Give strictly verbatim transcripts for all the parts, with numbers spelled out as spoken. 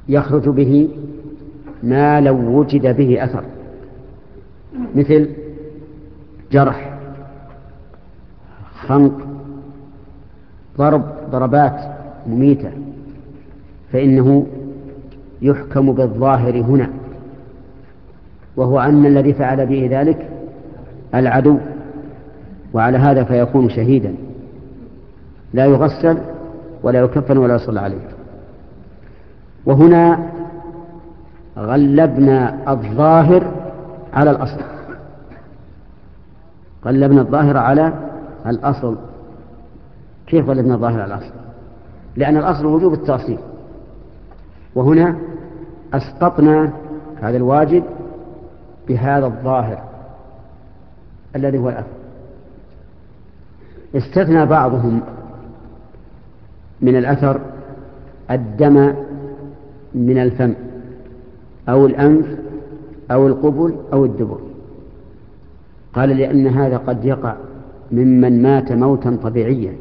يخرج به ما لو وجد به أثر، مثل جرح، خنق، ضرب ضربات مميتة، فإنه يحكم بالظاهر هنا، وهو أن الذي فعل به ذلك العدو، وعلى هذا فيكون شهيدا لا يغسل ولا يكفن ولا يصلى عليه. وهنا غلبنا الظاهر على الأصل، غلبنا الظاهر على الأصل. كيف غلبنا الظاهر على الأصل؟ لأن الأصل وجوب التأصيل، وهنا أسقطنا هذا الواجب بهذا الظاهر الذي هو الأثر. استثنى بعضهم من الأثر الدم من الفم أو الأنف أو القبل أو الدبر، قال لأن هذا قد يقع ممن مات موتا طبيعيا،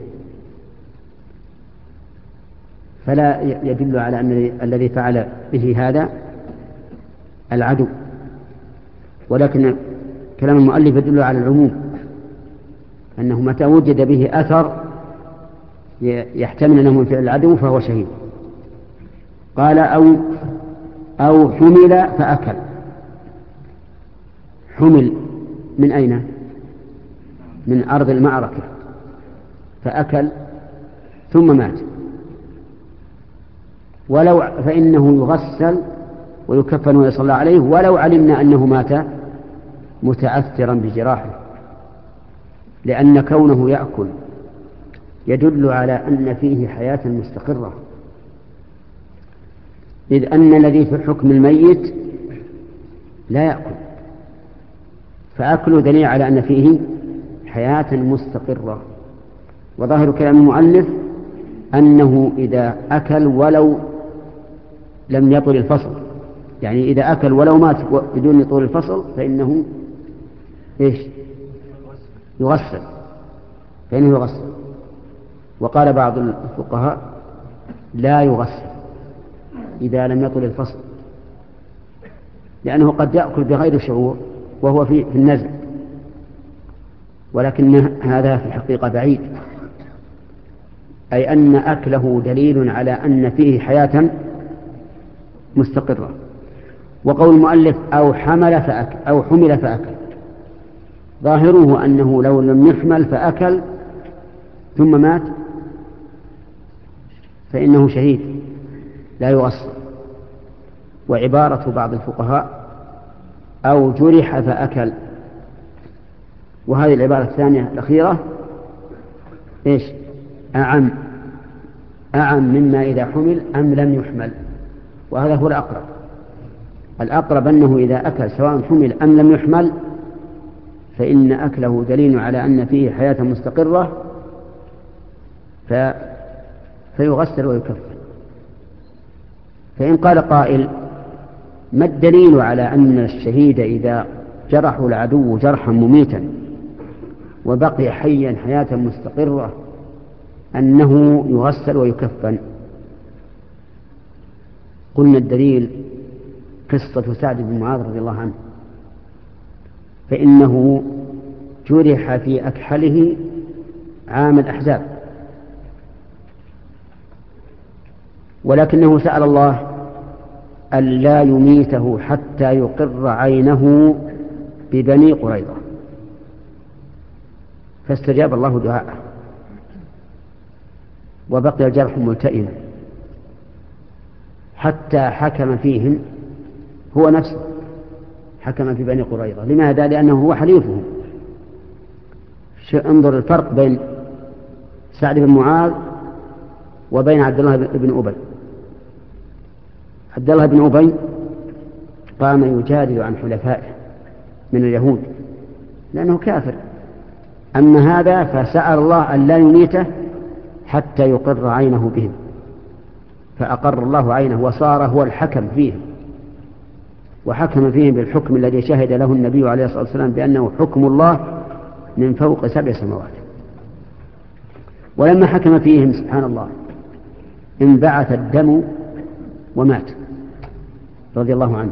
فلا يدل على أن الذي فعل به هذا العدو، ولكن كلام المؤلف يدل على العموم، أنه متى وجد به أثر يحتمل أنه من فعل العدو فهو شهيد. قال أو أو حمل فأكل. حمل من أين؟ من أرض المعركة، فأكل ثم مات، ولو فإنه يغسل ويكفن ويصلى عليه ولو علمنا أنه مات متأثرا بجراحه، لأن كونه يأكل يدل على أن فيه حياة مستقرة، إذ أن الذي في حكم الميت لا يأكل، فأكل دليل على أن فيه حياة مستقرة. وظاهر كلام المؤلف أنه إذا أكل ولو لم يطل الفصل، يعني إذا أكل ولو مات بدون طول الفصل فإنه إيش؟ يغسل، فإنه يغسل. وقال بعض الفقهاء لا يغسل إذا لم يطل الفصل، لأنه قد يأكل بغير شعور وهو في النزع، ولكن هذا في الحقيقة بعيد، أي أن أكله دليل على أن فيه حياة مستقرة. وقول المؤلف أو حمل فأكل أو حمل فأكل، ظاهره أنه لو لم يحمل فأكل ثم مات فإنه شهيد لا يغسل. وعبارة بعض الفقهاء أو جرح فأكل، وهذه العبارة الثانية الأخيرة إيش؟ أعم أعم مما إذا حمل أم لم يحمل، وهذا هو الأقرب. الأقرب أنه إذا أكل سواء حمل أم لم يحمل فإن أكله دليل على أن فيه حياة مستقرة ف... فيغسل ويكفن. فإن قال قائل ما الدليل على أن الشهيد إذا جرحه العدو جرحا مميتا وبقي حيا حياة مستقرة أنه يغسل ويكفن؟ قلنا الدليل قصة سعد بن معاذ رضي الله عنه، فإنه جرح في أكحله عام الأحزاب، ولكنه سأل الله ألا يميته حتى يقر عينه ببني قريظة، فاستجاب الله دعاءه وبقي الجرح ملتئما حتى حكم فيهم هو نفسه، حكم في بني قريظة. لماذا؟ لأنه هو حليفهم. انظر الفرق بين سعد بن معاذ وبين عبد الله بن أبي. عبد الله بن أبي قام يجادل عن حلفائه من اليهود لأنه كافر، أما هذا فسأل الله أن لا يميته حتى يقر عينه بهم، فأقر الله عينه وصار هو الحكم فيهم، وحكم فيهم بالحكم الذي شهد له النبي عليه الصلاة والسلام بأنه حكم الله من فوق سبع سماوات. ولما حكم فيهم سبحان الله انبعث الدم ومات، رضي الله عنه،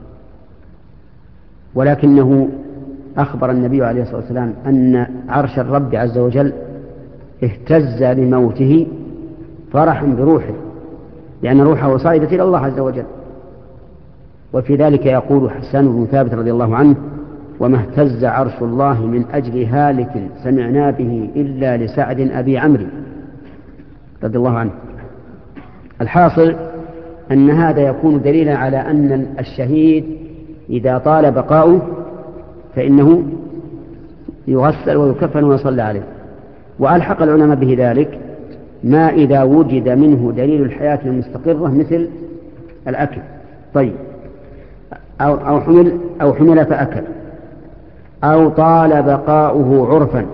ولكنه أخبر النبي عليه الصلاة والسلام أن عرش الرب عز وجل اهتز لموته فرحا بروحه، لأن روحه صعدت إلى الله عز وجل. وفي ذلك يقول حسان بن ثابت رضي الله عنه: وما اهتز عرش الله من أجل هالك سمعنا به إلا لسعد أبي عمرو رضي الله عنه. الحاصل أن هذا يكون دليلا على أن الشهيد إذا طال بقاؤه فإنه يغسل ويكفن ويصلى عليه. وألحق العلماء به ذلك ما إذا وجد منه دليل الحياة المستقرة مثل الأكل. طيب، أو, أو, حمل أو حمل فأكل، أو طال بقاؤه عرفا.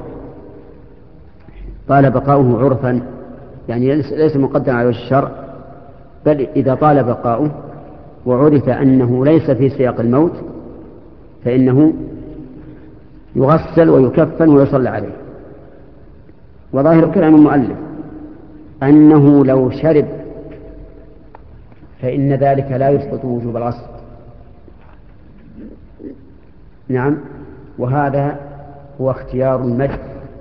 طال بقاؤه عرفا يعني ليس مقدم على الشرع، بل إذا طال بقاؤه وعرف أنه ليس في سياق الموت فإنه يغسل ويكفن ويصلى عليه. وظاهر كلام المؤلف أنه لو شرب فإن ذلك لا يسقط وجوب الغسل. نعم، وهذا هو اختيار المجد.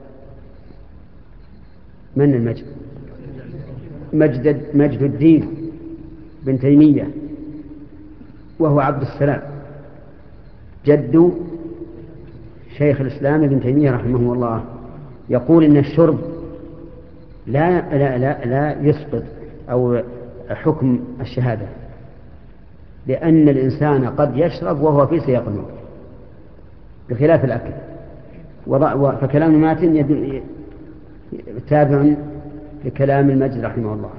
من المجد؟ مجد, مجد الدين بن تيمية، وهو عبد السلام جد شيخ الإسلام ابن تيمية رحمه الله. يقول إن الشرب لا, لا, لا, لا يسقط أو حكم الشهادة، لأن الإنسان قد يشرب وهو في سياق الموت بخلاف الأكل. فكلام الماتن تابع لكلام المجد رحمه الله.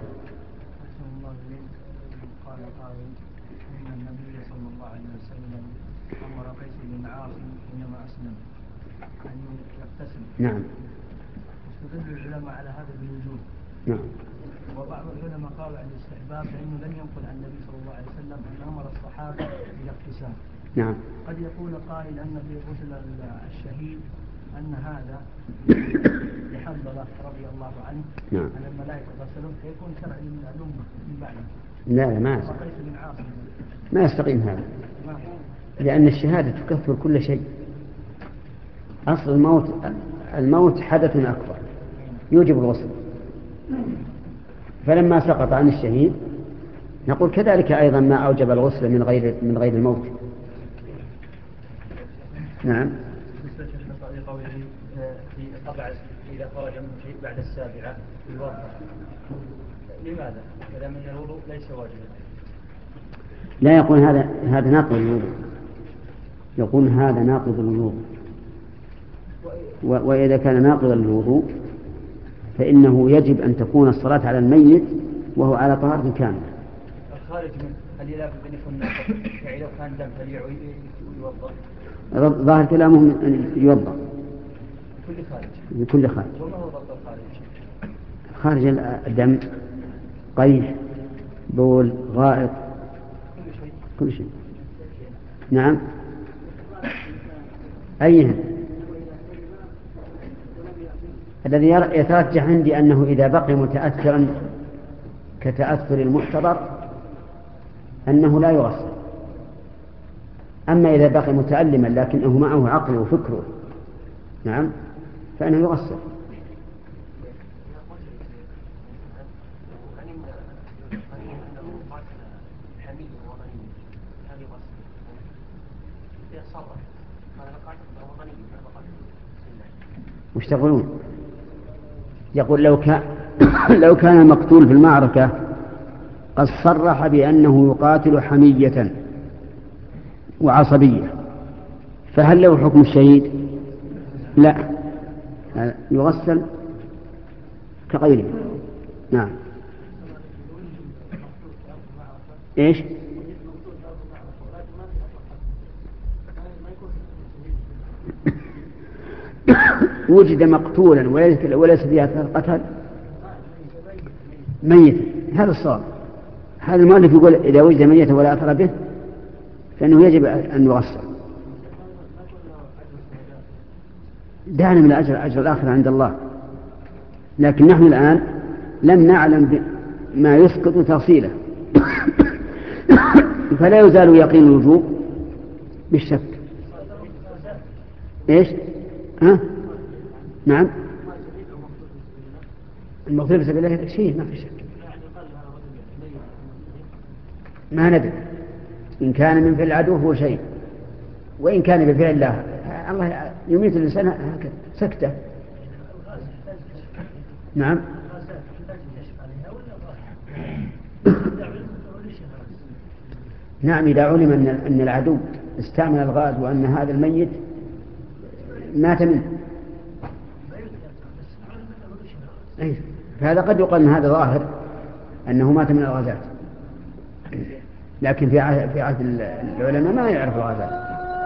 نعم. استدل العلماء على هذا بالوجوب. نعم. وبعض العلماء قالوا عن الاستحباب لأنه لم ينقل عن النبي صلى الله عليه وسلم أن أمر الصحابة بالاغتسال. نعم. قد يقول قائل أن في غسل الشهيد أن هذا لحنظلة رضي الله عنه نعم. أن الملائكة غسلوا فيكون شرع للأمة من بعده. لا لا ما يستقيم. ما يستقيم هذا، لأن الشهادة تكفر كل شيء. أصل الموت الموت حدث أكبر يوجب الغسل، فلما سقط عن الشهيد نقول كذلك أيضا ما أوجب الغسل من غير من غير الموت. نعم. في الطبع إذا خرج منه شيء بعد السابعة يوضأ، لماذا؟ إذا من الوضوء ليس واجبا. لا يقول هذا هذا ناقض الوضوء، يقول هذا ناقض الوضوء. وإذا كان ناقضا للوضوء فإنه يجب أن تكون الصلاة على الميت وهو على طهارة كاملة. الخارج منه هل يلابد أن يكون ناقض؟ يعني لو كان دم هل يوضأ؟ ظاهر كلامهم أن يوضأ كل خارج. بكل خارج. وما هو ضبط الخارج؟ خارج الدم، قيح، بول، غائط، كل شيء. كل شيء. نعم. أيها الذي يترجح عندي أنه إذا بقي متأثرا كتأثر المحتضر أنه لا يغسل. أما إذا بقي متألما لكنه معه عقله وفكره نعم فإنه يغسل. وش تقولون؟ يقول لو كان لو كان المقتول في المعركة قد صرح بأنه يقاتل حمية وعصبية فهل له حكم الشهيد؟ لا، يغسل كغيره. نعم. ايش؟ وجد مقتولا وليس فيها اثر قتل ميتا، هذا الصواب. هذا المؤلف يقول اذا وجد ميتا ولا اثر به فانه يجب ان يغسل. دعنا من الاجر، اجر الاخره عند الله، لكن نحن الان لم نعلم ما يسقط تفصيله فلا يزال يقين الوجوب بالشك. إيش؟ ها؟ نعم. المغفر في سبيل الله شيء ما في شك، ما ندري إن كان من فعل العدو هو شيء، وإن كان بفعل الله الله يميت الإنسان هكذا سكتة. نعم. نعم إذا علم أن أن العدو استعمل الغاز وأن هذا الميت مات منه، أي فهذا قد يقال أن هذا ظاهر أنه مات من الغازات، لكن في عهد في عهد العلماء ما يعرف الغازات.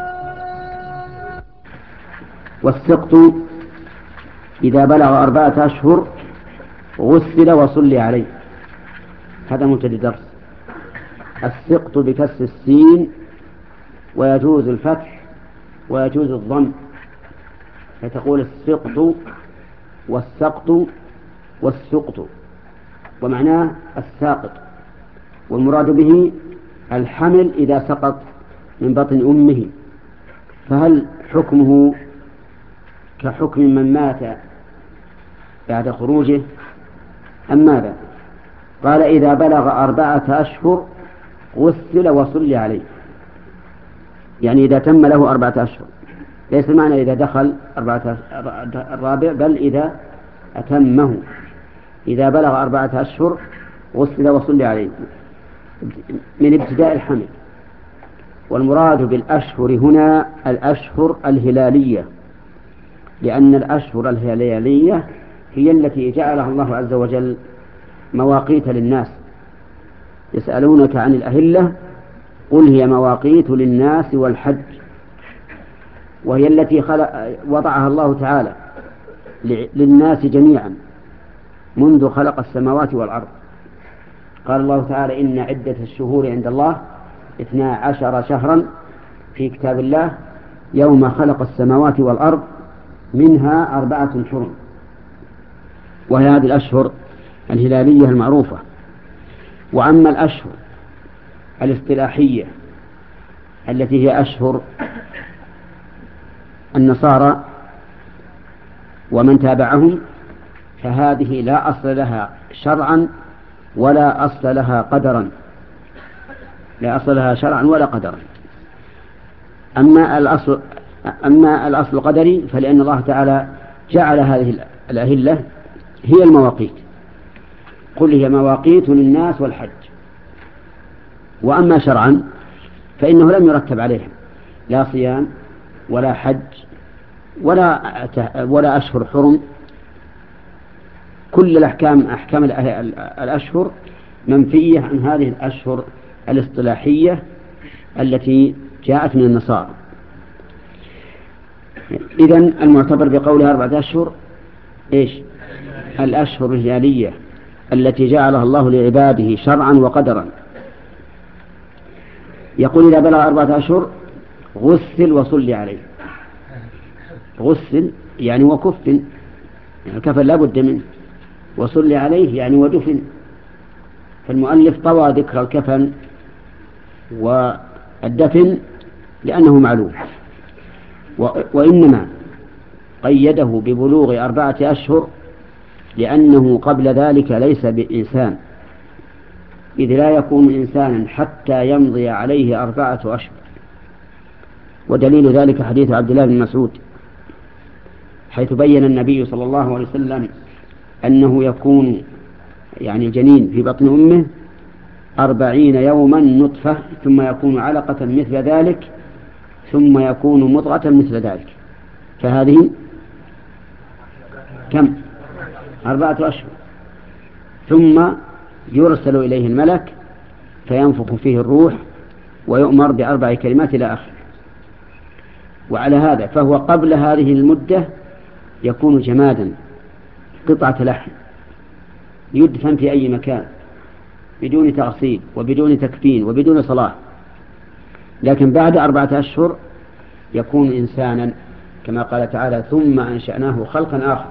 والسقط إذا بلغ أربعة أشهر غسل وصلي عليه. هذا مبتدأ درس. السقط بكسر السين، ويجوز الفتح ويجوز الضم، فتقول السقط والسقط والسقط، ومعناه الساقط، والمراد به الحمل إذا سقط من بطن أمه. فهل حكمه كحكم من مات بعد خروجه أم ماذا؟ قال إذا بلغ أربعة أشهر غسل وصلي عليه، يعني إذا تم له أربعة أشهر، ليس المعنى إذا دخل أربعة الرابع، بل إذا أتمه. إذا بلغ أربعة أشهر غسل وصلي عليه من ابتداء الحمل. والمراد بالأشهر هنا الأشهر الهلالية، لأن الأشهر الهلالية هي التي جعلها الله عز وجل مواقيت للناس. يسألونك عن الأهلة قل هي مواقيت للناس والحج، وهي التي خلق وضعها الله تعالى للناس جميعا منذ خلق السماوات والأرض. قال الله تعالى إن عدة الشهور عند الله اثنا عشر شهرا في كتاب الله يوم خلق السماوات والأرض منها أربعة حرم، وهي هذه الأشهر الهلالية المعروفة. وأما الأشهر الاصطلاحية التي هي أشهر النصارى ومن تابعهم، فهذه لا أصل لها شرعا ولا أصل لها قدرا، لا أصل لها شرعا ولا قدرا. أما الأصل أما الأصل القدري فلأن الله تعالى جعل هذه الأهلة هي المواقيت، قل هي مواقيت للناس والحج. وأما شرعا فإنه لم يرتب عليه لا صيام ولا حج ولا ولا أشهر حرم. كل الأحكام أحكام الأشهر منفية عن هذه الأشهر الاصطلاحية التي جاءت من النصارى. إذن المعتبر بقولها أربعة أشهر إيش؟ الأشهر الهلالية التي جعلها الله لعباده شرعا وقدرا. يقول إذا بلغ أربعة أشهر غسل وصلي عليه. غسل يعني وكفن، يعني كفن لا بد منه، وصلي عليه يعني ودفن. فالمؤلف طوى ذكر الكفن والدفن لأنه معلوم، وإنما قيده ببلوغ أربعة أشهر لأنه قبل ذلك ليس بإنسان، إذ لا يكون إنسانا حتى يمضي عليه أربعة أشهر. ودليل ذلك حديث عبد الله بن مسعود، حيث بين النبي صلى الله عليه وسلم أنه يكون يعني الجنين في بطن أمه أربعين يوما نطفة، ثم يكون علقة مثل ذلك، ثم يكون مضغة مثل ذلك. فهذه كم؟ أربعة أشهر. ثم يرسل إليه الملك فينفخ فيه الروح ويؤمر بأربع كلمات إلى آخره. وعلى هذا فهو قبل هذه المدة يكون جمادا، قطعة لحم يدفن في أي مكان بدون تغسيل وبدون تكفين وبدون صلاة. لكن بعد أربعة أشهر يكون إنسانا كما قال تعالى ثم أنشأناه خلقا آخر.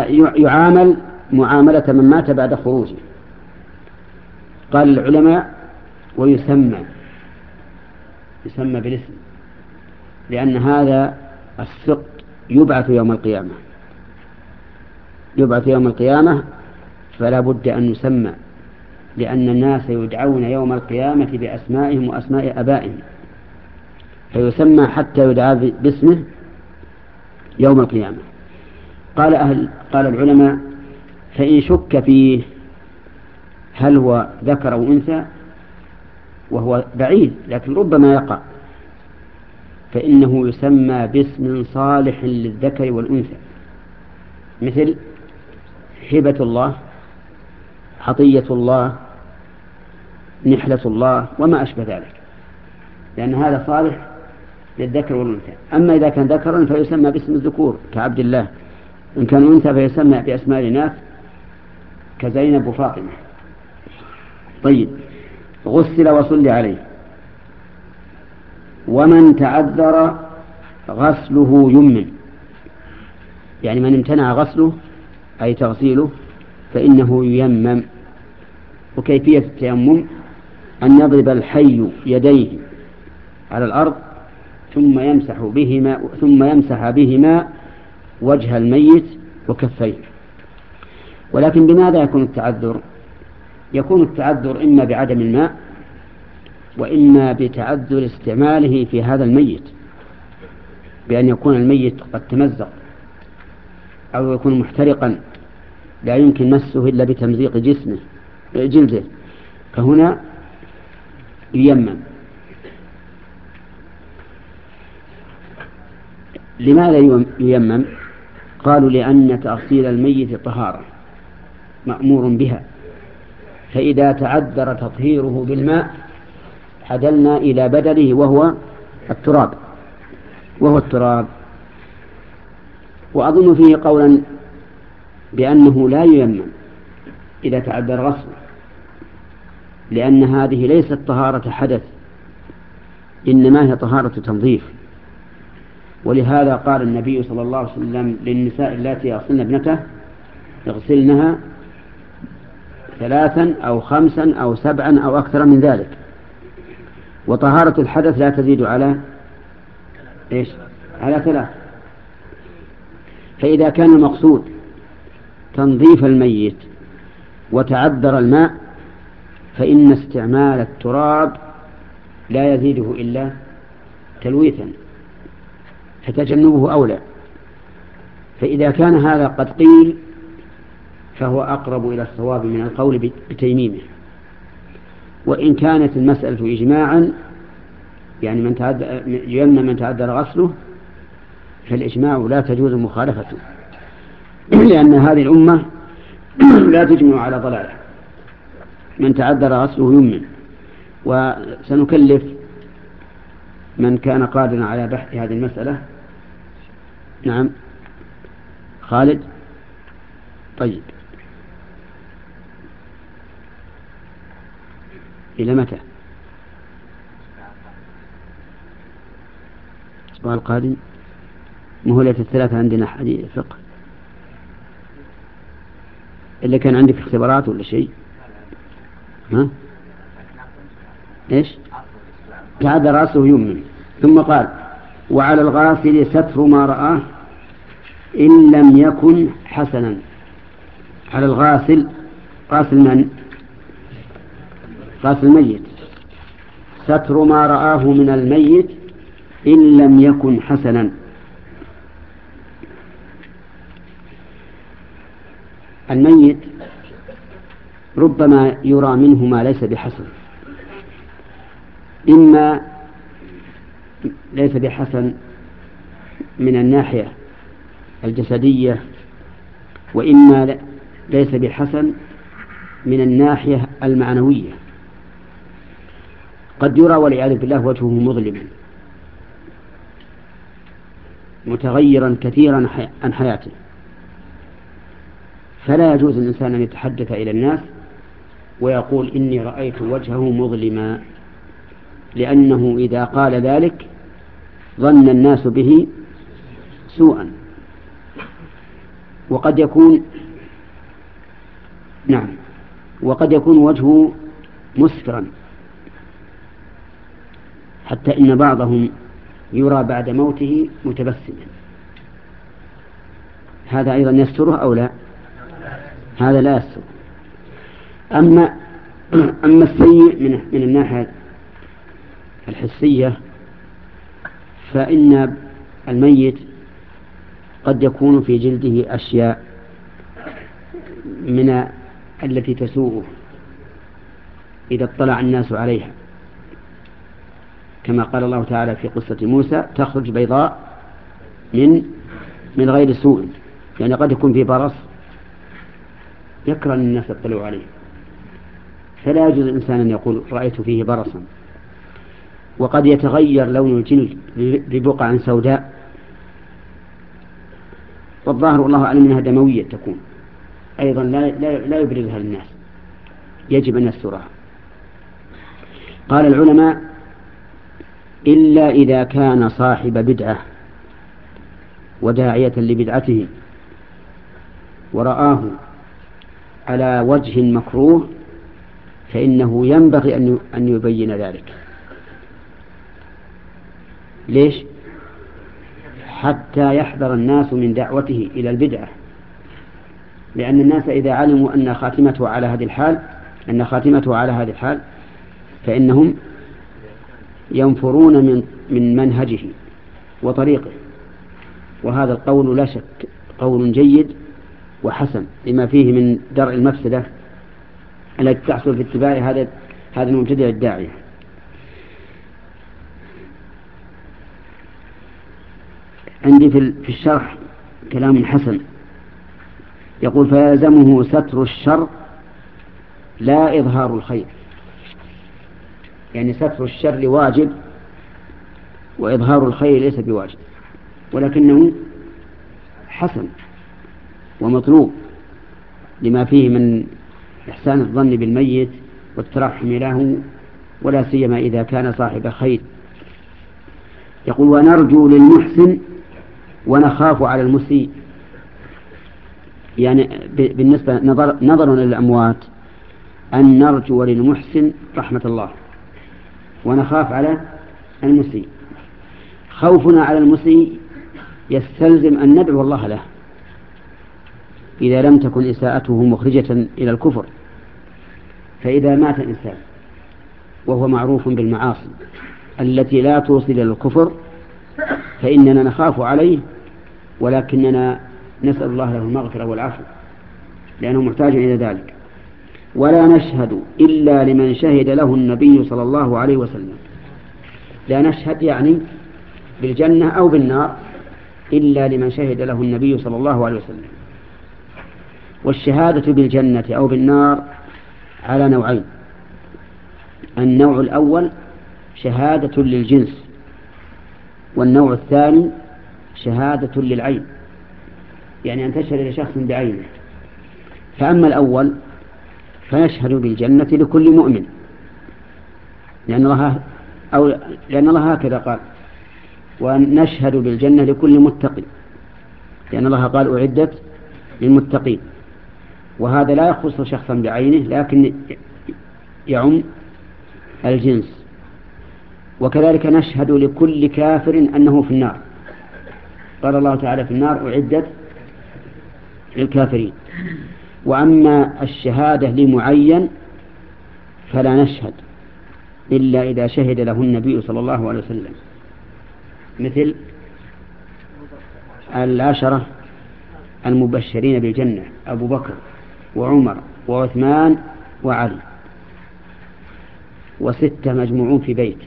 فيعامل معاملة من مات بعد خروجه. قال العلماء ويسمى يسمى بالاسم، لأن هذا السقط يبعث يوم القيامة يبعث يوم القيامة فلا بد أن يسمى، لأن الناس يدعون يوم القيامة بأسمائهم وأسماء آبائهم، فيسمى حتى يدعى باسمه يوم القيامة. قال أهل قال العلماء: فإن شك فيه هل هو ذكر أو أنثى، وهو بعيد لكن ربما يقع، فإنه يسمى باسم صالح للذكر والأنثى، مثل هبة الله، عطية الله، نحلة الله، وما أشبه ذلك، لأن هذا صالح للذكر والأنثى. أما إذا كان ذكرا فيسمى باسم الذكور كعبد الله، إن كان أنثى فيسمى بأسماء الإناث كزينب وفاطمة. طيب، غسل وصلي عليه. ومن تعذر غسله يمن، يعني من امتنع غسله أي تغسيله فإنه ييمم. وكيفية التيمم أن يضرب الحي يديه على الأرض ثم يمسح بهما ثم يمسح بهما وجه الميت وكفيه. ولكن بماذا يكون التعذر؟ يكون التعذر إما بعدم الماء، وإما بتعذر استعماله في هذا الميت، بأن يكون الميت قد تمزق أو يكون محترقا لا يمكن مسه إلا بتمزيق جسمه جلده، فهنا ييمم. لماذا ييمم؟ قالوا: لأن تغسيل الميت طهارة مأمور بها، فإذا تعذر تطهيره بالماء عدلنا إلى بدله وهو التراب وهو التراب وأظن فيه قولا بأنه لا ييمم إذا تعذر غسله، لأن هذه ليست طهارة حدث، إنما هي طهارة تنظيف. ولهذا قال النبي صلى الله عليه وسلم للنساء اللاتي يغسلن ابنته: اغسلنها ثلاثا أو خمسا أو سبعا أو أكثر من ذلك. وطهارة الحدث لا تزيد على إيش؟ على ثلاث. فإذا كان المقصود تنظيف الميت وتعذر الماء فإن استعمال التراب لا يزيده إلا تلويثا، فتجنبه أولى. فإذا كان هذا قد قيل فهو أقرب إلى الصواب من القول بتيميمه. وإن كانت المسألة إجماعا، يعني من تعذر يمنع من تعذر غسله، فالإجماع لا تجوز مخالفته، لأن هذه الأمة لا تجمع على ضلاله. من تعذر غسله يمن. وسنكلف من كان قادرا على بحث هذه المسألة. نعم خالد. طيب، إلى متى؟ الأسبوع القادم. مهلة الثلاثة عندنا حديث فقه، اللي كان عندك اختبارات ولا شيء؟ ها؟ إيش؟ تعذر رأسه يمن. ثم قال: وعلى الغاسل ستر ما رآه إن لم يكن حسنا. على الغاسل، غاسل من؟ غاسل الميت، ستر ما رآه من الميت إن لم يكن حسنا. الميت ربما يرى منه ما ليس بحسن، إما ليس بحسن من الناحية الجسدية، وإما ليس بحسن من الناحية المعنوية. قد يرى والعياذ بالله وجهه مظلما متغيرا كثيرا عن حياته، فلا يجوز الإنسان أن يتحدث إلى الناس ويقول: إني رأيت وجهه مظلما، لأنه إذا قال ذلك ظن الناس به سوءا. وقد يكون نعم وقد يكون وجهه مسفرا حتى إن بعضهم يرى بعد موته متبسما، هذا أيضا يستره أو لا؟ هذا لا يستره. أما أما السيء من من الناحية الحسية فإن الميت قد يكون في جلده أشياء من التي تسوءه إذا اطلع الناس عليها، كما قال الله تعالى في قصة موسى: تخرج بيضاء من من غير سوء، يعني قد يكون في برص يكره أن الناس يطلعوا عليه، فلا يجوز الإنسان أن يقول رأيت فيه برصا. وقد يتغير لون الجلد ببقع سوداء، والظاهر والله أعلم أنها دموية تكون أيضا لا, لا, لا يبرزها للناس، يجب أن يسترها. قال العلماء: إلا إذا كان صاحب بدعة وداعية لبدعته ورآه على وجه مكروه فإنه ينبغي أن يبين ذلك. ليش؟ حتى يحذر الناس من دعوته إلى البدعة، لأن الناس إذا علموا أن خاتمته على هذه الحال أن خاتمته على هذه الحال فإنهم ينفرون من من منهجه وطريقه. وهذا القول لا شك قول جيد وحسن لما فيه من درء المفسدة التي تحصل في اتباع هذا هذا المبتدع الداعية. عندي في الشرح كلام حسن يقول: فيلزمه ستر الشر لا إظهار الخير. يعني ستر الشر واجب وإظهار الخير ليس بواجب، ولكنه حسن ومطلوب لما فيه من إحسان الظن بالميت والترحم له، ولا سيما إذا كان صاحب خير. يقول: ونرجو للمحسن ونخاف على المسيء. يعني بالنسبة نظر نظرا للأموات أن نرجو للمحسن رحمة الله ونخاف على المسيء. خوفنا على المسيء يستلزم أن ندعو الله له إذا لم تكن إساءته مخرجة إلى الكفر. فإذا مات الإنسان وهو معروف بالمعاصي التي لا توصل إلى الكفر فإننا نخاف عليه، ولكننا نسأل الله له المغفرة والعفو لأنه محتاج إلى ذلك. ولا نشهد إلا لمن شهد له النبي صلى الله عليه وسلم. لا نشهد يعني بالجنة أو بالنار إلا لمن شهد له النبي صلى الله عليه وسلم. والشهادة بالجنة أو بالنار على نوعين: النوع الأول شهادة للجنس، والنوع الثاني شهادة للعين، يعني أن تشهد لشخص بعينه. فأما الأول فنشهد بالجنة لكل مؤمن، لأن الله أو لأن الله هكذا قال: ونشهد بالجنة لكل متقي، لأن الله قال: أعدت للمتقين. وهذا لا يخص شخصا بعينه لكن يعم الجنس. وكذلك نشهد لكل كافر أنه في النار، قال الله تعالى: في النار أعدت للكافرين. وأما الشهادة لمعين فلا نشهد إلا إذا شهد له النبي صلى الله عليه وسلم، مثل العشرة المبشرين بالجنة: أبو بكر وعمر وعثمان وعلي، وستة مجموعون في بيت: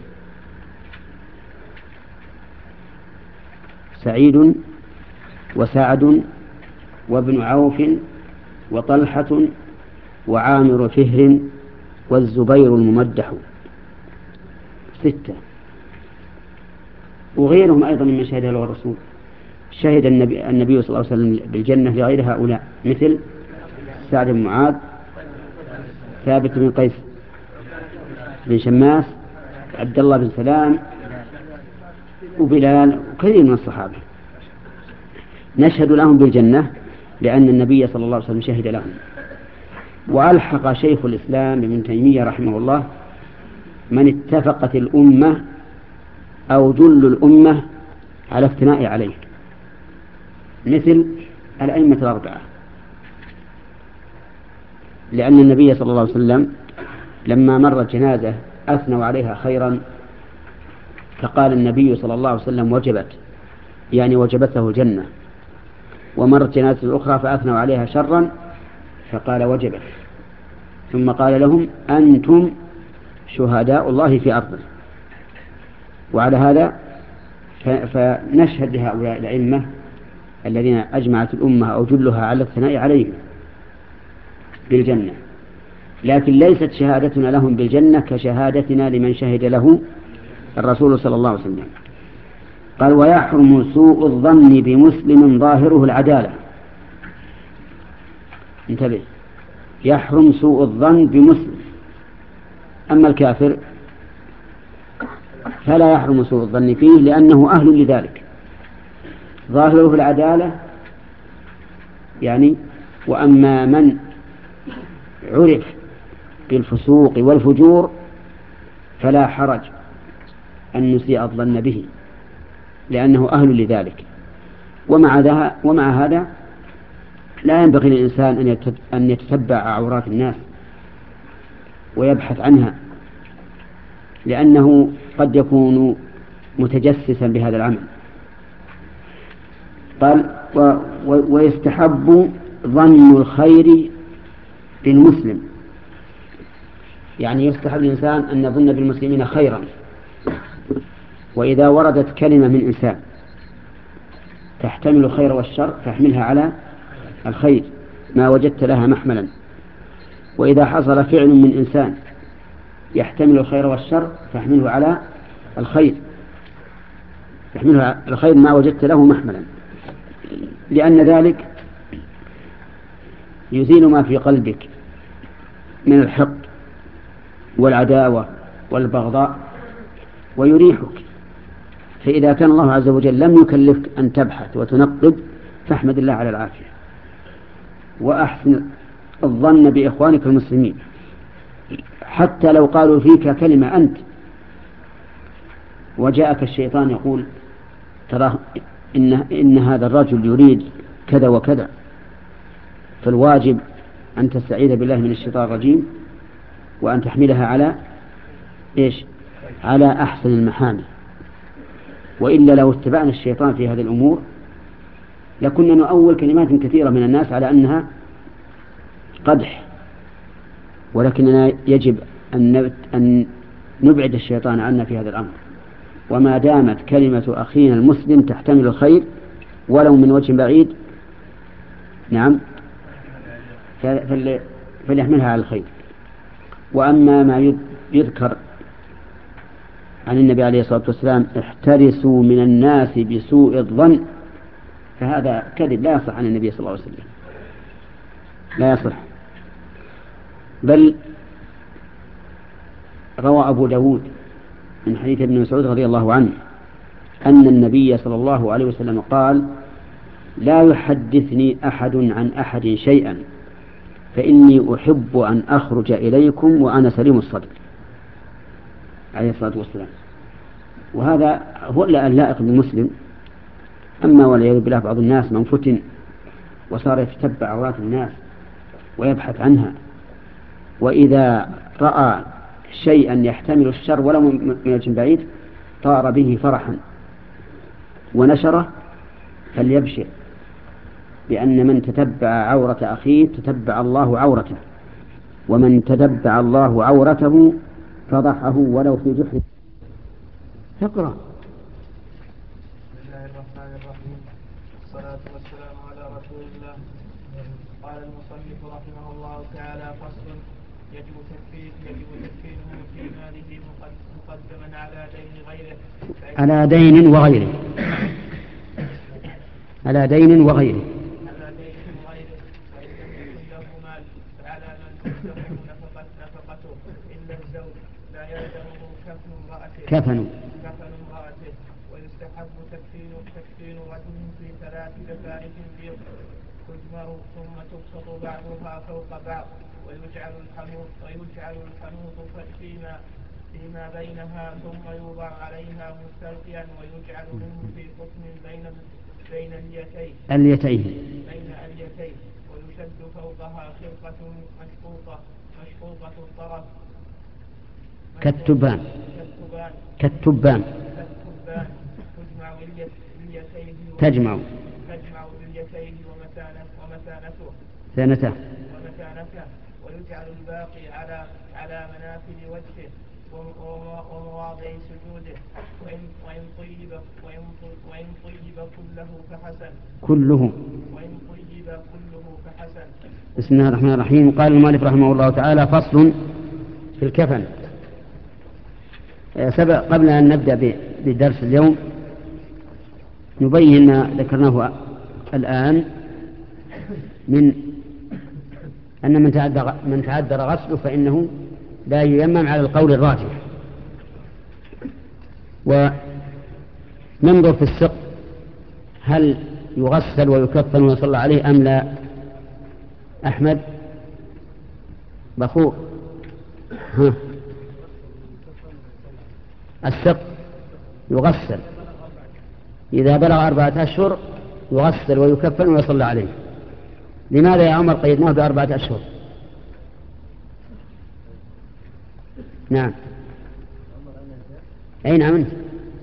سعيد وسعد وابن عوف وطلحة وعامر فهر والزبير الممدح. ستة. وغيرهم أيضا من شهد له الرسول. شهد النبي, النبي صلى الله عليه وسلم بالجنة لغير هؤلاء، مثل سعد بن معاذ، ثابت بن قيس بن شماس، عبد الله بن سلام، وبلال، وكثير من الصحابة نشهد لهم بالجنة لأن النبي صلى الله عليه وسلم شهد لهم. وألحق شيخ الإسلام ابن تيمية رحمه الله: من اتفقت الأمة أو جل الأمة على الثناء عليه، مثل الأئمة الأربعة، لأن النبي صلى الله عليه وسلم لما مرت جنازة أثنوا عليها خيرا، فقال النبي صلى الله عليه وسلم وجبت، يعني وجبت له الجنة. ومرت جنازة أخرى فأثنوا عليها شرا فقال وجبت، ثم قال لهم أنتم شهداء الله في أرضه. وعلى هذا فنشهد لهؤلاء الأئمة الذين أجمعت الأمة أو جلها على الثناء عليهم بالجنة، لكن ليست شهادتنا لهم بالجنة كشهادتنا لمن شهد له الرسول صلى الله عليه وسلم. قال ويحرم سوء الظن بمسلم ظاهره العدالة. انتبه، يحرم سوء الظن بمسلم، أما الكافر فلا يحرم سوء الظن فيه لأنه أهل لذلك، ظاهره العدالة يعني. وأما من عرف بالفسوق والفجور فلا حرج أن نسيء الظن به لأنه أهل لذلك. ومع, ذا ومع هذا لا ينبغي للإنسان أن يتتبع عورات الناس ويبحث عنها، لأنه قد يكون متجسسا بهذا العمل. قال و ويستحب ظن الخير بالمسلم، يعني يستحب الإنسان أن يظن بالمسلمين خيرا. وإذا وردت كلمة من إنسان تحتمل الخير والشر فاحملها على الخير ما وجدت لها محملا، وإذا حصل فعل من إنسان يحتمل الخير والشر فاحمله على الخير، يحمله على الخير ما وجدت له محملا، لأن ذلك يزيل ما في قلبك من الحقد والعداوة والبغضاء ويريحك. فإذا كان الله عز وجل لم يكلفك أن تبحث وتنقب فاحمد الله على العافية، وأحسن الظن بإخوانك المسلمين حتى لو قالوا فيك كلمة أنت وجاءك الشيطان يقول ترى إن, إن هذا الرجل يريد كذا وكذا، فالواجب أن تستعيذ بالله من الشيطان الرجيم وأن تحملها على إيش؟ على أحسن المحامل. وإلا لو اتبعنا الشيطان في هذه الأمور لكنا نؤول كلمات كثيرة من الناس على أنها قدح، ولكننا يجب أن نبعد الشيطان عنا في هذا الأمر. وما دامت كلمة أخينا المسلم تحتمل الخير ولو من وجه بعيد، نعم، فليحملها على الخير. وأما ما يذكر عن النبي عليه الصلاة والسلام احترسوا من الناس بسوء الظن، فهذا كذب لا يصح عن النبي صلى الله عليه وسلم، لا يصح. بل روى أبو داود من حديث ابن مسعود رضي الله عنه أن النبي صلى الله عليه وسلم قال لا يحدثني أحد عن أحد شيئا فإني أحب أن أخرج إليكم وأنا سليم الصدر عليه الصلاة والسلام. وهذا هو اللائق بالمسلم. أما والعياذ بالله بعض الناس من فتن وصار يتتبع عورات الناس ويبحث عنها، وإذا رأى شيئا يحتمل الشر ولو من وجه بعيد طار به فرحا ونشره، فليبشر بأن من تتبع عورة أخيه تتبع الله عورته، ومن تتبع الله عورته فضحه ولو في جحر. اقرأ. بسم الله الرحمن الرحيم، والصلاة والسلام على رسول الله. قال المصنف رحمه الله تعالى: فصل: يجب تكفين يجب تكفينه في ماله مقدما على دين غيره على دين وغيره على دين وغيره على دين وغيره فإن لم يكن له مال فعلى من تلزمه نفقة نفقته إلا الزوج لا يلزمه كفن امرأته كفن كفن امرأته ويستحب تكفين تكفين رجل في ثلاث كفائن بيض تجمر ثم تبسط بعضها فوق بعض ويجعل الحنوط ويجعل الحنوط فيما فيما بينها ثم يوضع عليها مستلقيا ويجعل منه في قطن بين بين اليتين اليتين بين اليتين ويشد فوقها خرقة مشقوقة مشقوقة الطرف كالتبان كالتبان كالتبان كالتبان تجمع باليتين تجمع تجمع باليتين ومتانة ومتانته ثانته ومتانته ويجعل الباقي على على منافذ وجهه ومواضع سجوده وإن وإن طيب وإن وإن طيب كله فحسن كله وإن طيب كله فحسن. بسم الله الرحمن الرحيم. قال المؤلف رحمه الله تعالى: فصل في الكفن. سبق قبل أن نبدأ بدرس اليوم نبين ما ذكرناه الآن من أن من تعذر, من تعذر غسله فإنه لا ييمم على القول الراجح. وننظر في السق هل يغسل ويكفن ويصلى عليه أم لا؟ أحمد بخور ها. السق يغسل إذا بلغ أربعة أشهر يغسل ويكفن ويصلى عليه. لماذا يا عمر قيدناه بأربعة أشهر؟ نعم أي نعم أنت.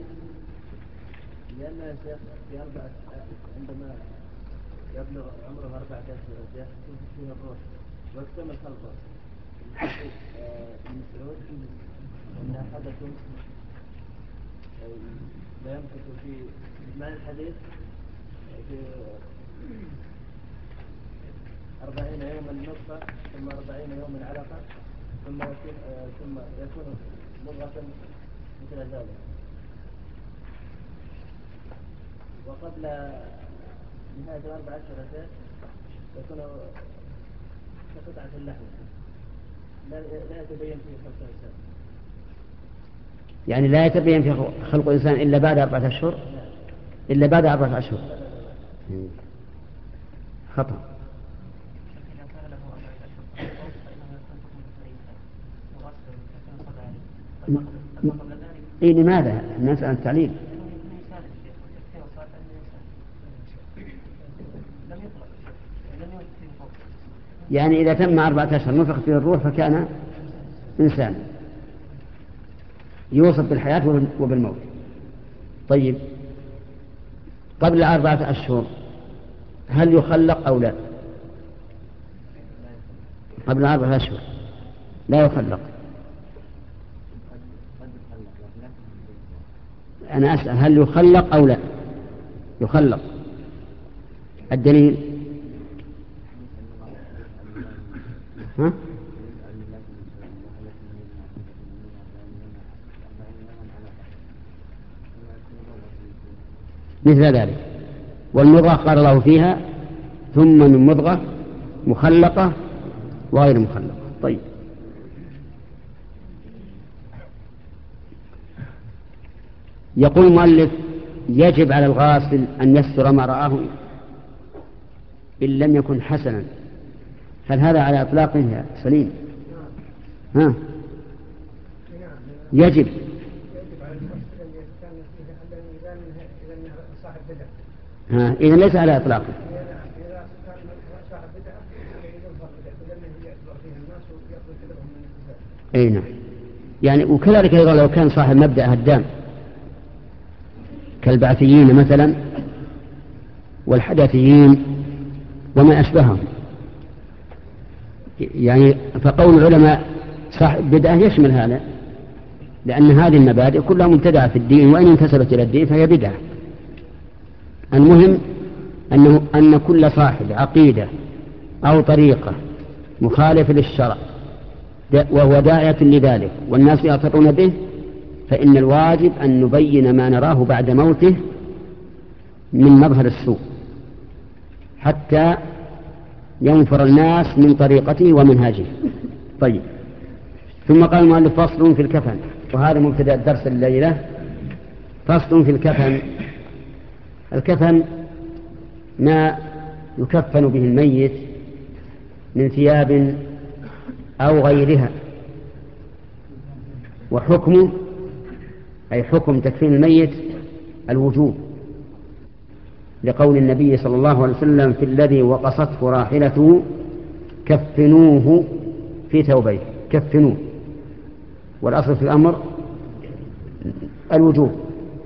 لأن يا شيخ في أربعة عندما يبلغ عمره أربعة أشهر يحصل فيه الروح واكتمل خلقه. ابن مسعود أن أحدكم لا يمكث في معنى الحديث في أربعين يوما نطفة ثم أربعين يوما علقة ثم يكون ثم يكون مضغة مثل ذلك. وقبل نهاية الأربع أشهر يكون كقطعة اللحم لا لا يتبين في خلق الإنسان. يعني لا يتبين في خلق الإنسان إلا بعد أربعة أشهر. إلا بعد أربعة أشهر خطأ. إيه لماذا؟ الناس عن التعليل. يعني إذا تم أربعة أشهر نفخ فيه الروح فكان إنسان يوصف بالحياة وبالموت. طيب قبل أربعة أشهر هل يخلق أو لا؟ قبل أربعة أشهر لا يخلق. أنا أسأل هل يخلق أو لا؟ يخلق. الدليل ها؟ مثل ذلك. والمضغة قال الله فيها ثم من مضغة مخلقة وغير مخلقة. طيب يقول المؤلف: يجب على الغاسل أن يستر ما رآه إن لم يكن حسنا. هل هذا على إطلاقه يا سليم؟ ها؟ يجب ها إذا ليس على إطلاقه. أي نعم. يعني وكذلك أيضا لو كان صاحب مبدأ هدام كالبعثيين مثلا والحداثيين وما أشبههم. يعني فقول العلماء صاحب بدعة يشمل هذا، لأن هذه المبادئ كلها مبتدعة في الدين، وإن انتسبت إلى الدين فهي بدعة. المهم أنه أن كل صاحب عقيدة أو طريقة مخالف للشرع وهو داعية لذلك والناس يعتقون به فإن الواجب أن نبين ما نراه بعد موته من مظهر السوء حتى ينفر الناس من طريقته ومنهاجه. طيب ثم قال المؤلف: فصل في الكفن. وهذا مبتدأ الدرس الليلة. فصل في الكفن. الكفن ما يكفن به الميت من ثياب أو غيرها وحكمه أي حكم تكفين الميت الوجوب، لقول النبي صلى الله عليه وسلم في الذي وقصته راحلته كفنوه في ثوبيه، كفنوه، والأصل في الأمر الوجوب.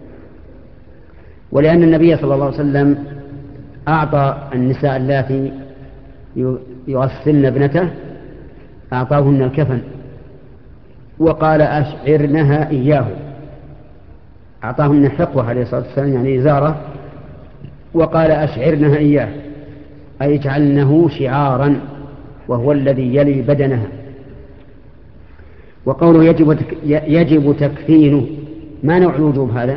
ولأن النبي صلى الله عليه وسلم أعطى النساء اللاتي يغسلن ابنته أعطاهن الكفن وقال أشعرنها إياه، أعطاهن حقوة عليه الصلاة والسلام يعني إزارة، وقال أشعرنها إياه أي اجعلنه شعارا وهو الذي يلي بدنها. وقوله يجب, يجب تكفينه، ما نوع الوجوب هذا؟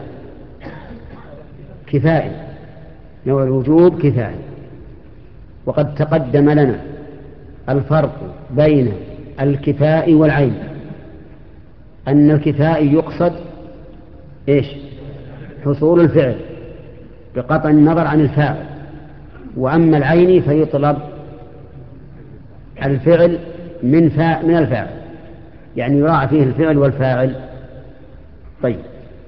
كفائي، نوع الوجوب كفائي. وقد تقدم لنا الفرق بين الكفاء والعين، أن الكفاء يقصد إيش؟ حصول الفعل بقطع النظر عن الفاعل، وأما العين فيطلب الفعل من, فا... من الفاعل، يعني يراعى فيه الفعل والفاعل. طيب،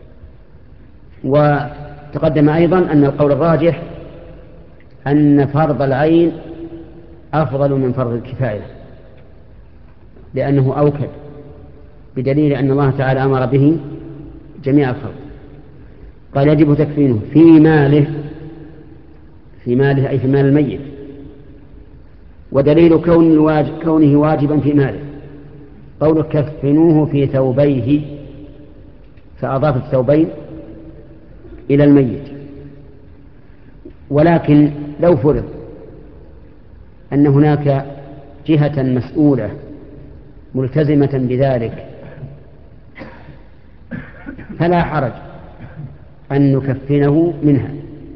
وتقدم أيضا أن القول الراجح أن فرض العين أفضل من فرض الكفاية، لأنه أوكد، بدليل أن الله تعالى أمر به جميع الخلق. قال يجب تكفينه في ماله، في ماله أي في مال الميت، ودليل كون الواجب كونه واجبا في ماله قوله كفنوه في ثوبيه، فأضاف الثوبين إلى الميت. ولكن لو فرض أن هناك جهة مسؤولة ملتزمة بذلك فلا حرج أن نكفنه منها،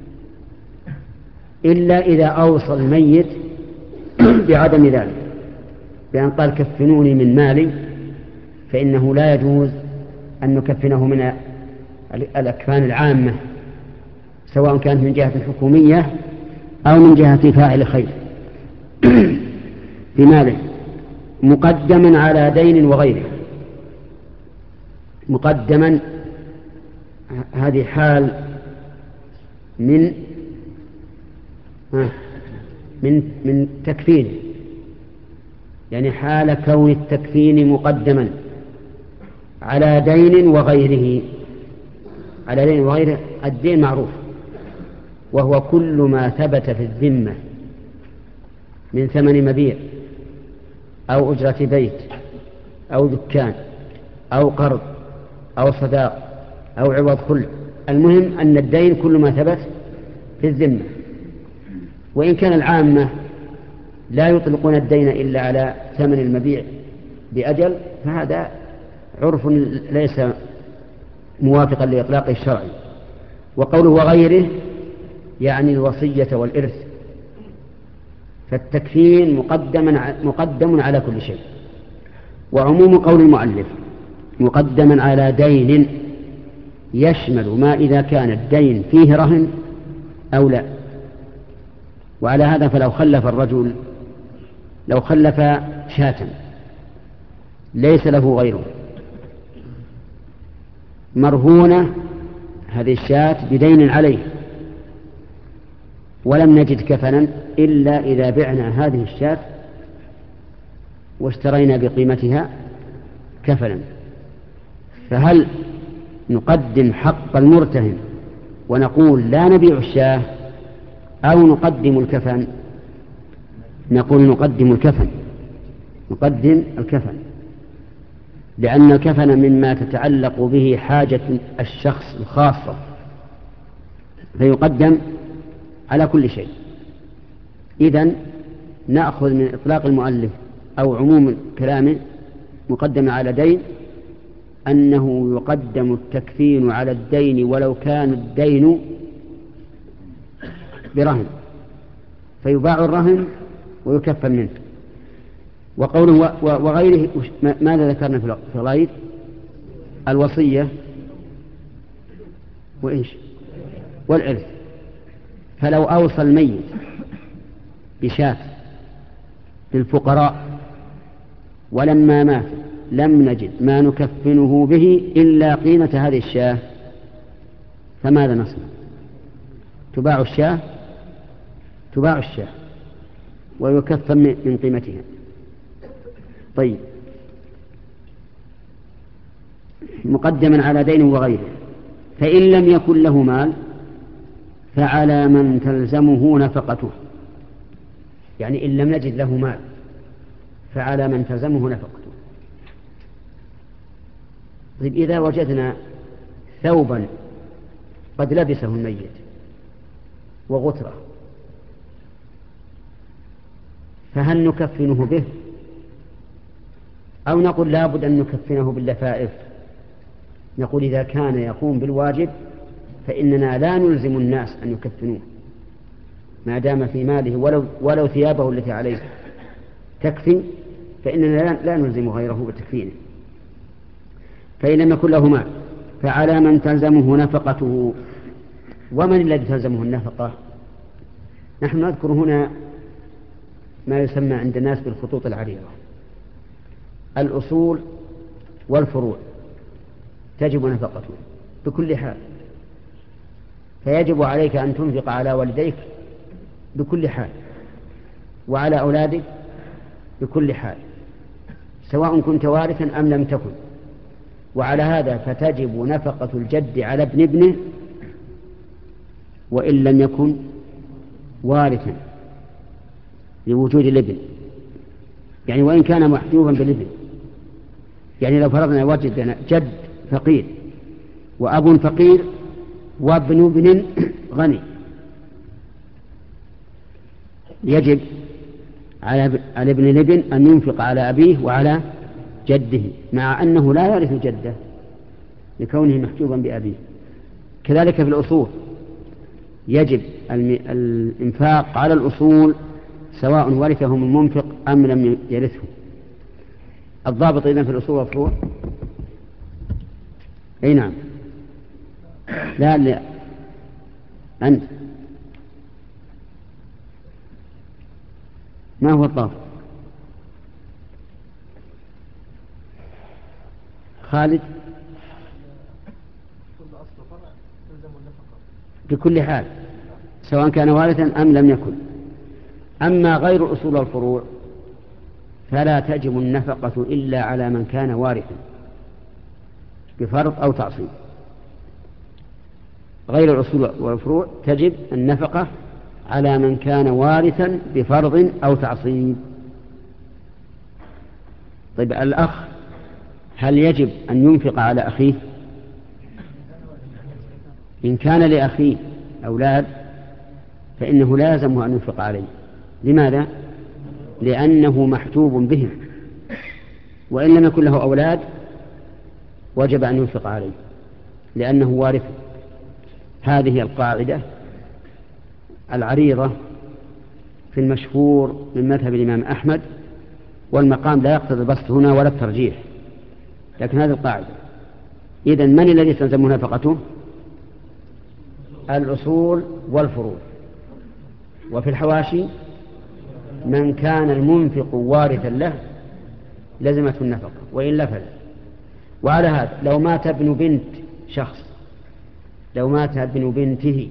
إلا إذا أوصى الميت بعدم ذلك، بأن قال كفنوني من مالي، فإنه لا يجوز أن نكفنه من الأكفان العامة، سواء كانت من جهة حكومية أو من جهة فاعل خير في ماله، مقدما على دين وغيره. مقدما هذه حال من من من تكفين، يعني حال كون التكفين مقدما على دين وغيره. على دين وغيره، الدين معروف، وهو كل ما ثبت في الذمة من ثمن مبيع أو أجرة بيت أو دكان أو قرض أو صداق أو عوض خلع. المهم أن الدين كل ما ثبت في الذمة، وإن كان العامة لا يطلقون الدين إلا على ثمن المبيع بأجل، فهذا عرف ليس موافقا لإطلاق الشرع. وقوله وغيره يعني الوصية والإرث، فالتكفين مقدم مقدم على كل شيء. وعموم قول المؤلف مقدما على دين يشمل ما إذا كان الدين فيه رهن أو لا. وعلى هذا فلو خلف الرجل لو خلف شاة ليس له غيره مرهونة، هذه الشاة بدين عليه، ولم نجد كفنا إلا إذا بعنا هذه الشاة واشترينا بقيمتها كفنا، فهل نقدم حق المرتهن ونقول لا نبيع الشاة أو نقدم الكفن؟ نقول نقدم الكفن، نقدم الكفن، لأن الكفن مما تتعلق به حاجة الشخص الخاصة، فيقدم على كل شيء. إذن نأخذ من إطلاق المؤلف أو عموم كلامه مقدم على دين أنه يقدم التكفين على الدين ولو كان الدين برهن، فيباع الرهن ويكفن منه. وقوله وغيره ماذا ذكرنا في الغير؟ الوصية وإيش والإرث. فلو أوصى الميت بشاة للفقراء ولما مات لم نجد ما نكفنه به إلا قيمة هذه الشاة، فماذا نصنع؟ تباع الشاة تباع الشاة ويكفن من قيمتها. طيب، مقدما على دين وغيره. فإن لم يكن له مال فعلى من تلزمه نفقته، يعني إن لم نجد له مال فعلى من تلزمه نفقته. طيب، إذا وجدنا ثوبا قد لبسه الميت وغتره، فهل نكفنه به أو نقول لا بد أن نكفنه باللفائف؟ نقول إذا كان يقوم بالواجب فإننا لا نلزم الناس أن يكفنوه ما دام في ماله، ولو, ولو ثيابه التي عليه تكفي، فإننا لا نلزم غيره بتكفينه. فإن لم يكن له مال فعلى من تلزمه نفقته. ومن الذي تلزمه النفقة؟ نحن نذكر هنا ما يسمى عند الناس بالخطوط العريضة، الأصول والفروع تجب نفقته بكل حال، فيجب عليك أن تنفق على والديك بكل حال، وعلى أولادك بكل حال، سواء كنت وارثا أم لم تكن. وعلى هذا فتجب نفقة الجد على ابن ابنه وإن لم يكن وارثا لوجود الابن، يعني وإن كان محجوبا بالابن. يعني لو فرضنا وجدنا جد فقير وأب فقير وابن ابن غني، يجب على ابن الابن أن ينفق على أبيه وعلى جده، مع أنه لا يرث جده لكونه محجوبا بأبيه. كذلك في الأصول يجب الإنفاق على الأصول سواء ورثهم المنفق أم لم يرثه. الضابط إذن في الأصول والفروع. أي نعم. لا لا أنت ما هو الضابط؟ خالد. بكل حال سواء كان وارثا أم لم يكن. أما غير الأصول والفروع فلا تجب النفقة إلا على من كان وارثا بفرض أو تعصيب. غير الأصول والفروع تجب النفقة على من كان وارثا بفرض أو تعصيب. طيب، الأخ هل يجب أن ينفق على أخيه؟ إن كان لأخيه أولاد فإنه لازم أن ينفق عليه. لماذا؟ لأنه محجوب بهم، وإن لم يكن له أولاد وجب أن ينفق عليه لأنه وارث. هذه القاعدة العريضة في المشهور من مذهب الإمام أحمد، والمقام لا يقتضي البسط هنا ولا الترجيح، لكن هذه القاعدة. إذن من الذي تلزم نفقته؟ الأصول والفروع. وفي الحواشي من كان المنفق وارثا له لزمته النفقة وإلا فلا. وعلى هذا لو مات ابن بنت شخص، لو مات ابن بنته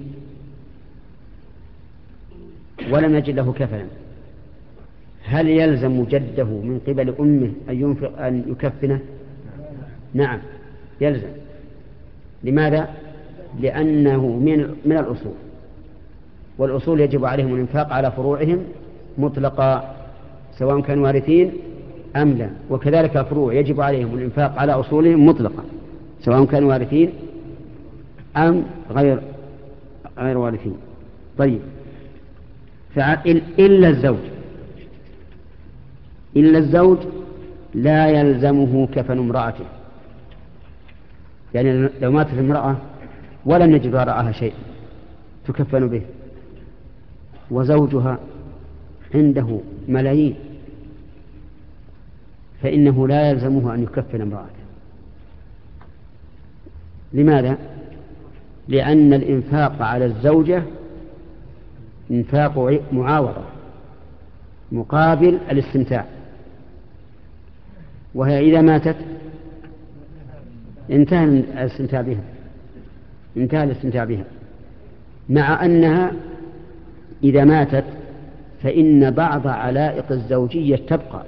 ولم يجد له كفنا، هل يلزم جده من قبل أمه أن ينفق أن يكفنه؟ نعم يلزم. لماذا؟ لأنه من من الأصول، والأصول يجب عليهم الإنفاق على فروعهم مطلقا سواء كانوا وارثين أم لا، وكذلك الفروع يجب عليهم الإنفاق على أصولهم مطلقا سواء كانوا وارثين أم غير غير وارثين. طيب، إلا الزوج إلا الزوج لا يلزمه كفن امرأته. يعني لو ماتت امرأة ولم يجد وراءها شيء تكفن به، وزوجها عنده ملايين، فإنه لا يلزمه أن يكفن امرأته. لماذا؟ لأن الإنفاق على الزوجة إنفاق معاوضة مقابل الاستمتاع، وهي إذا ماتت انتهى الاستمتاع بها انتهى الاستمتاع بها مع أنها إذا ماتت فإن بعض علائق الزوجية تبقى،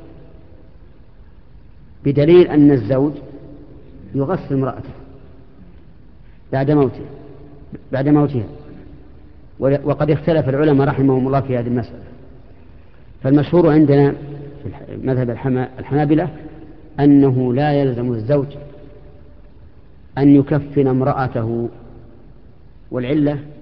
بدليل أن الزوج يغسل امرأته بعد موته بعد موتها، وقد اختلف العلماء رحمهم الله في هذه المسألة. فالمشهور عندنا في مذهب الحنابلة أنه لا يلزم الزوج أن يكفن امرأته، والعلة